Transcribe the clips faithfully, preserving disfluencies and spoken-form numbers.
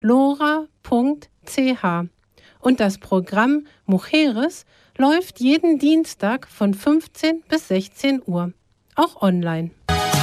lora punkt c h. Und das Programm Mujeres läuft jeden Dienstag von fünfzehn bis sechzehn Uhr, auch online.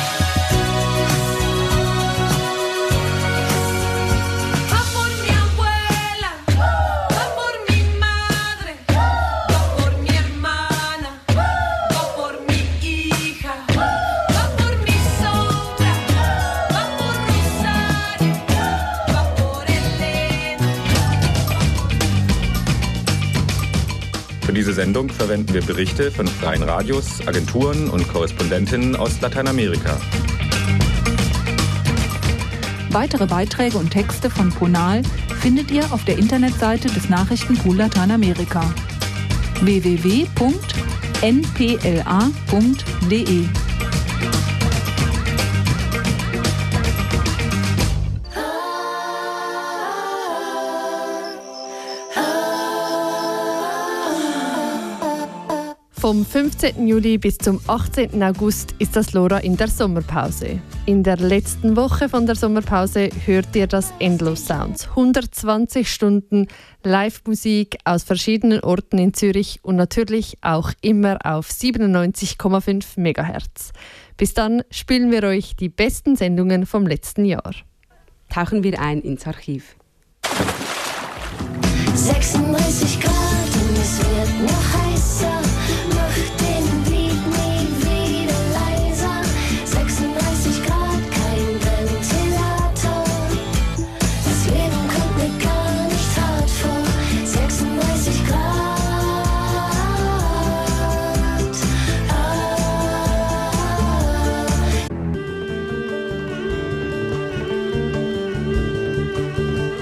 Für diese Sendung verwenden wir Berichte von freien Radios, Agenturen und Korrespondentinnen aus Lateinamerika. Weitere Beiträge und Texte von Ponal findet ihr auf der Internetseite des Nachrichtenpool Lateinamerika w w w punkt n p l a punkt d e. Vom fünfzehnten Juli bis zum achtzehnten August ist das LoRa in der Sommerpause. In der letzten Woche von der Sommerpause hört ihr das Endlos Sounds. hundertzwanzig Stunden Live-Musik aus verschiedenen Orten in Zürich und natürlich auch immer auf siebenundneunzig Komma fünf Megahertz. Bis dann spielen wir euch die besten Sendungen vom letzten Jahr. Tauchen wir ein ins Archiv. sechsunddreißig Grad und es wird noch heißer. Mach den Beat nie wieder leiser. sechsunddreißig Grad, kein Ventilator. Das Leben kommt mir gar nicht hart vor. sechsunddreißig Grad.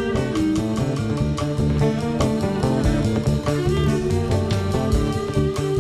Ah.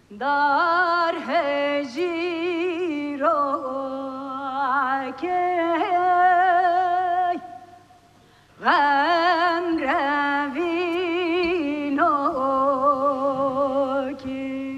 در هجیرا که غم روی ناکی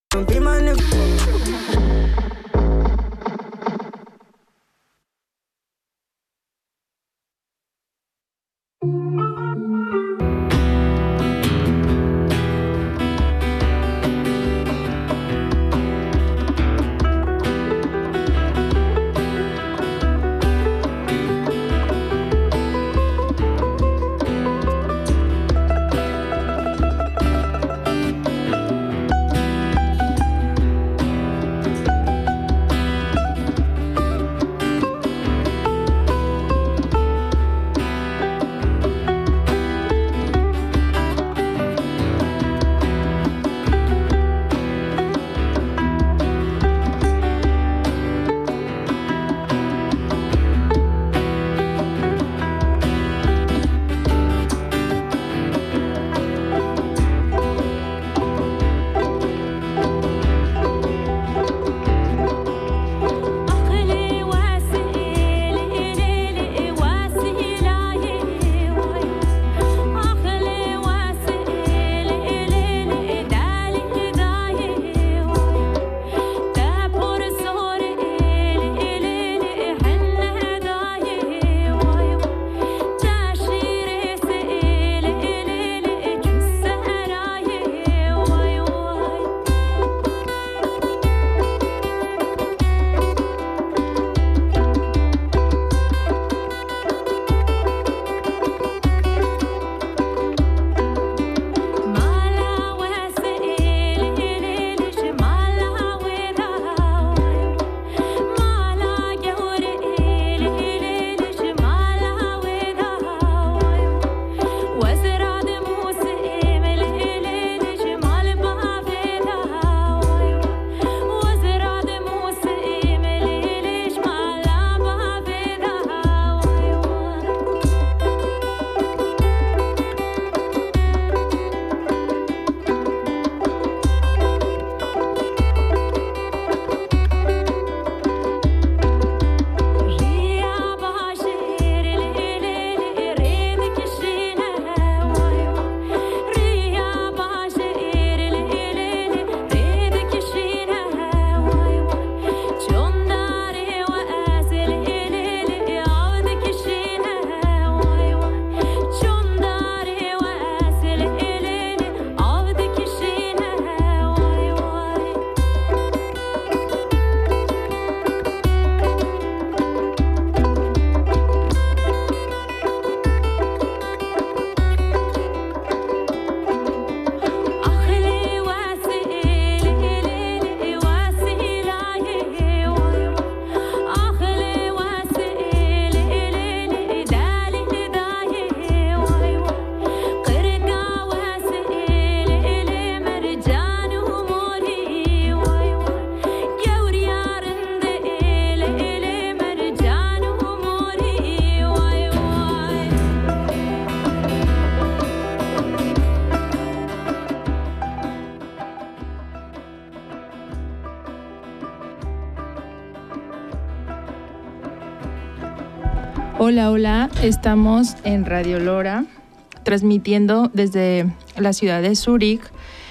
Hola, hola, estamos en Radio Lora, transmitiendo desde la ciudad de Zúrich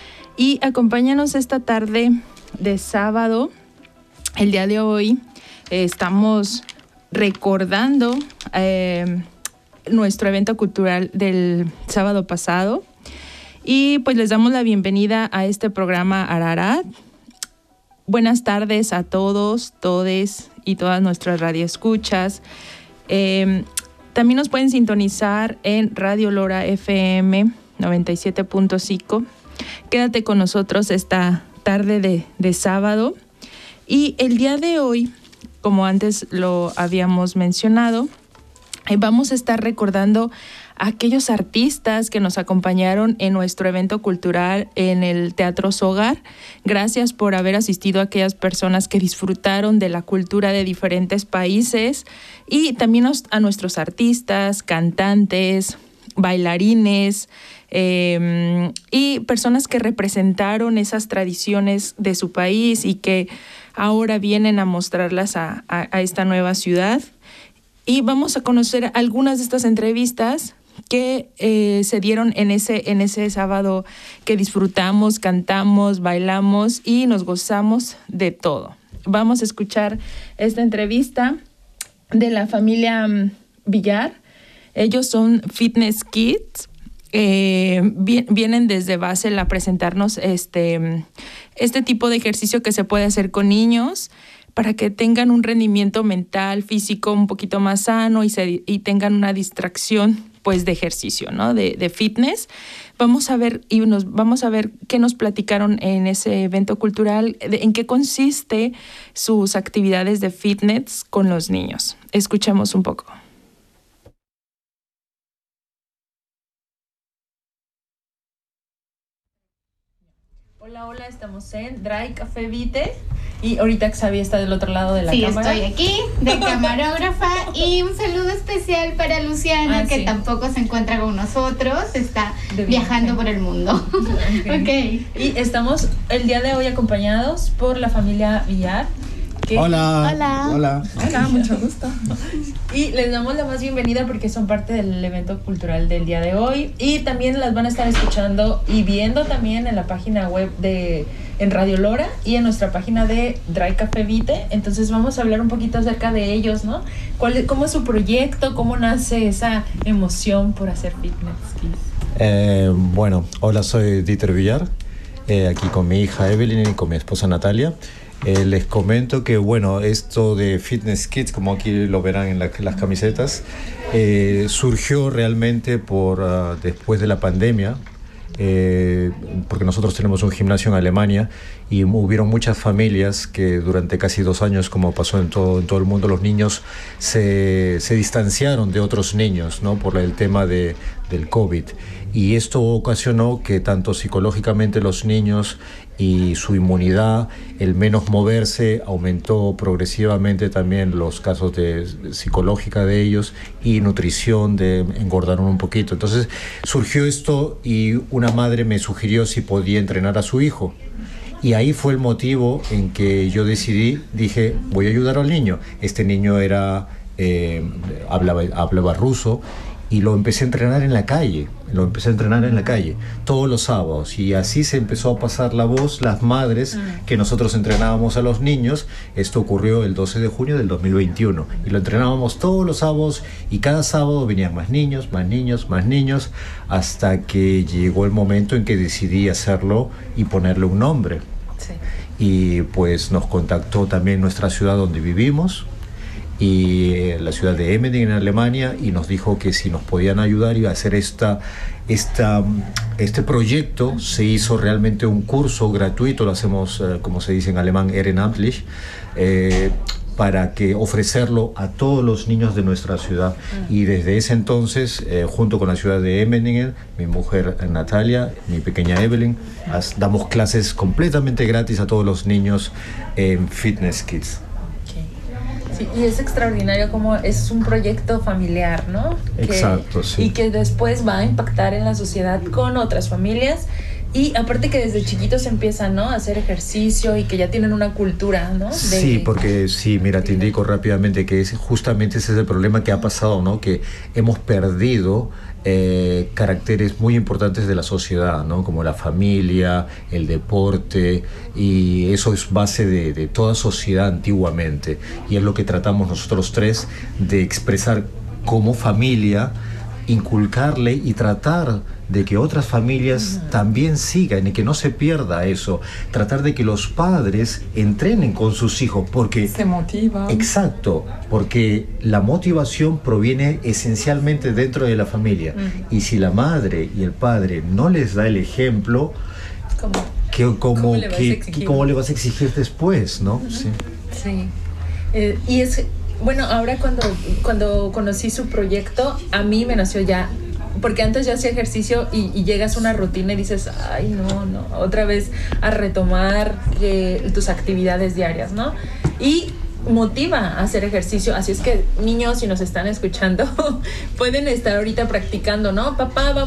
y acompáñanos esta tarde de sábado. El día de hoy eh, estamos recordando eh, nuestro evento cultural del sábado pasado y pues les damos la bienvenida a este programa Ararat. Buenas tardes a todos, todes y todas nuestras radioescuchas. Eh, también nos pueden sintonizar en Radio Lora F M noventa y siete punto cinco. Quédate con nosotros esta tarde de, de sábado. Y el día de hoy, como antes lo habíamos mencionado, eh, vamos a estar recordando a aquellos artistas que nos acompañaron en nuestro evento cultural en el Teatro Sogar. Gracias por haber asistido a aquellas personas que disfrutaron de la cultura de diferentes países y también a nuestros artistas, cantantes, bailarines eh, y personas que representaron esas tradiciones de su país y que ahora vienen a mostrarlas a, a, a esta nueva ciudad. Y vamos a conocer algunas de estas entrevistas que eh, se dieron en ese, en ese sábado que disfrutamos, cantamos, bailamos y nos gozamos de todo. Vamos a escuchar esta entrevista de la familia um, Villar. Ellos son Fitness Kids. Eh, vi- vienen desde Basel a presentarnos este, este tipo de ejercicio que se puede hacer con niños para que tengan un rendimiento mental, físico un poquito más sano y, se, y tengan una distracción pues de ejercicio, ¿no? De, de fitness. Vamos a ver y nos vamos a ver qué nos platicaron en ese evento cultural, de, en qué consiste sus actividades de fitness con los niños. Escuchemos un poco. Hola, hola, estamos en Dry Café Vite y ahorita Xavi está del otro lado de la sí, cámara. Sí, estoy aquí de camarógrafa y un saludo especial para Luciana, Ah, que sí. tampoco se encuentra con nosotros, está De viajando viaje. por el mundo. Okay. Ok. Y estamos el día de hoy acompañados por la familia Villar. que- Hola. Hola. Hola. Hola, mucho gusto. Y les damos la más bienvenida porque son parte del evento cultural del día de hoy y también las van a estar escuchando y viendo también en la página web de en Radio Lora y en nuestra página de Dry Café Vite. Entonces vamos a hablar un poquito acerca de ellos, ¿no? ¿Cuál es, cómo es su proyecto? ¿Cómo nace esa emoción por hacer fitness kids? Eh, bueno, hola, soy Dieter Villar, eh, aquí con mi hija Evelyn y con mi esposa Natalia. Eh, les comento que, bueno, esto de Fitness Kids, como aquí lo verán en la, las camisetas, eh, surgió realmente por uh, después de la pandemia, eh, porque nosotros tenemos un gimnasio en Alemania y hubieron muchas familias que durante casi dos años, como pasó en todo, en todo el mundo, los niños se, se distanciaron de otros niños, ¿no? Por el tema de, del COVID. Y esto ocasionó que tanto psicológicamente los niños y su inmunidad, el menos moverse, aumentó progresivamente también los casos de psicológica de ellos y nutrición, de engordaron un poquito. Entonces surgió esto y una madre me sugirió si podía entrenar a su hijo. Y ahí fue el motivo en que yo decidí, dije, voy a ayudar al niño. Este niño era, eh, hablaba, hablaba ruso y lo empecé a entrenar en la calle, lo empecé a entrenar en la calle, todos los sábados. Y así se empezó a pasar la voz, las madres, que nosotros entrenábamos a los niños. Esto ocurrió el doce de junio del dos mil veintiuno. Y lo entrenábamos todos los sábados y cada sábado venían más niños, más niños, más niños, hasta que llegó el momento en que decidí hacerlo y ponerle un nombre. Sí. Y pues nos contactó también nuestra ciudad donde vivimos, y la ciudad de Emmendingen en Alemania, y nos dijo que si nos podían ayudar y hacer esta, esta, este proyecto. Se hizo realmente un curso gratuito, lo hacemos, eh, como se dice en alemán, ehrenamtlich, eh, para que ofrecerlo a todos los niños de nuestra ciudad. Y desde ese entonces, eh, junto con la ciudad de Emmendingen, mi mujer Natalia, mi pequeña Evelyn, as, damos clases completamente gratis a todos los niños en Fitness Kids. Sí, y es extraordinario como es un proyecto familiar, ¿no? Que, Exacto, sí. Y que después va a impactar en la sociedad con otras familias. Y aparte que desde chiquitos empiezan, ¿no? A hacer ejercicio y que ya tienen una cultura, ¿no? De... Sí, porque sí, mira, te indico rápidamente que es, justamente ese es el problema que ha pasado, ¿no? Que hemos perdido eh, caracteres muy importantes de la sociedad, ¿no? Como la familia, el deporte, y eso es base de, de toda sociedad antiguamente. Y es lo que tratamos nosotros tres de expresar como familia, inculcarle y tratar de que otras familias uh-huh. también sigan y que no se pierda eso. Tratar de que los padres entrenen con sus hijos, porque se motivan. Exacto, porque la motivación proviene esencialmente dentro de la familia. Uh-huh. Y si la madre y el padre no les da el ejemplo, ¿Cómo? Que, como, ¿Cómo, le que, que, ¿cómo le vas a exigir después, no? Uh-huh. Sí. Sí. Eh, y es, bueno, ahora cuando, cuando conocí su proyecto, a mí me nació ya, porque antes yo hacía ejercicio y, y llegas a una rutina y dices, ay, no, no, otra vez a retomar eh, tus actividades diarias, ¿no? Y motiva a hacer ejercicio, así es que niños, si nos están escuchando, pueden estar ahorita practicando, ¿no? Papá, vamos